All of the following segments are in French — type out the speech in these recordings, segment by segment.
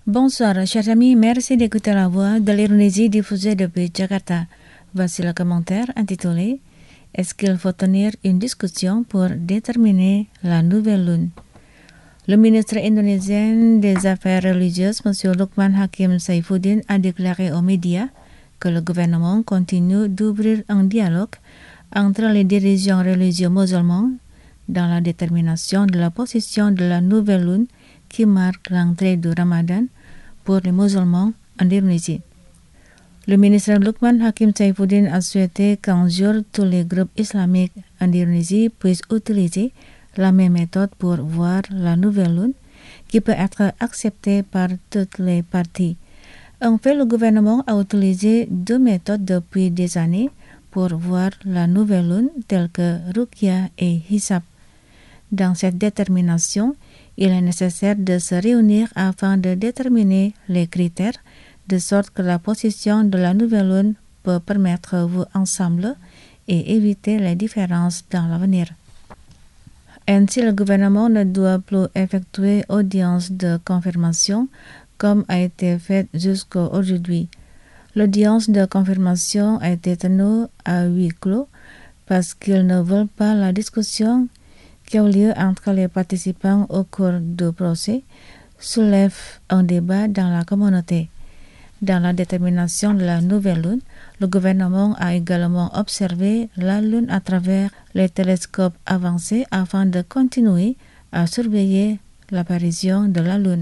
Bonsoir, chers amis. Merci d'écouter la voix de l'Indonésie diffusée depuis Jakarta. Voici le commentaire intitulé Est-ce qu'il faut tenir une discussion pour déterminer la nouvelle lune? Le ministre indonésien des Affaires religieuses, M. Lukman Hakim Saifuddin, a déclaré aux médias que le gouvernement continue d'ouvrir un dialogue entre les dirigeants religieux musulmans dans la détermination de la position de la nouvelle lune qui marque l'entrée du Ramadan pour les musulmans en Indonésie. Le ministre Lukman Hakim Saifuddin a souhaité qu'un jour tous les groupes islamiques en Indonésie puissent utiliser la même méthode pour voir la nouvelle lune qui peut être acceptée par toutes les parties. En fait, le gouvernement a utilisé deux méthodes depuis des années pour voir la nouvelle lune telles que Ruqyah et Hisab. Dans cette détermination, il est nécessaire de se réunir afin de déterminer les critères de sorte que la position de la nouvelle lune peut permettre vous ensemble et éviter les différences dans l'avenir. Ainsi, le gouvernement ne doit plus effectuer audience de confirmation comme a été fait jusqu'à aujourd'hui. L'audience de confirmation a été tenue à huis clos parce qu'ils ne veulent pas la discussion qui a lieu entre les participants au cours du procès soulève un débat dans la communauté. Dans la détermination de la nouvelle lune, le gouvernement a également observé la lune à travers les télescopes avancés afin de continuer à surveiller l'apparition de la lune.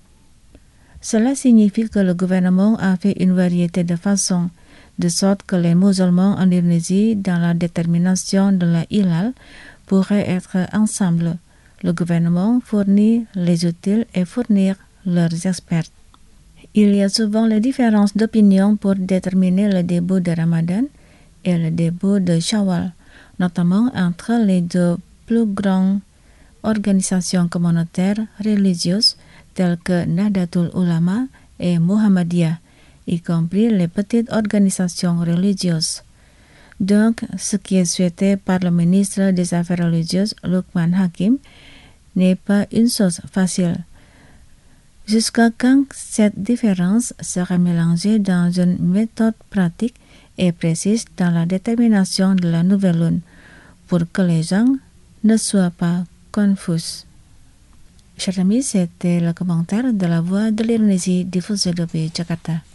Cela signifie que le gouvernement a fait une variété de façons, de sorte que les musulmans en Indonésie, dans la détermination de la hilal, pourraient être ensemble. Le gouvernement fournit les outils et fournir leurs experts. Il y a souvent les différences d'opinion pour déterminer le début de Ramadan et le début de Shawwal, notamment entre les deux plus grandes organisations communautaires religieuses telles que Nahdlatul Ulama et Muhammadiyah, y compris les petites organisations religieuses. Donc, ce qui est souhaité par le ministre des Affaires religieuses, Lukman Hakim, n'est pas une chose facile. Jusqu'à quand cette différence sera mélangée dans une méthode pratique et précise dans la détermination de la nouvelle lune, pour que les gens ne soient pas confus. Chers amis, c'était le commentaire de la voix de l'Indonésie diffusé depuis Jakarta.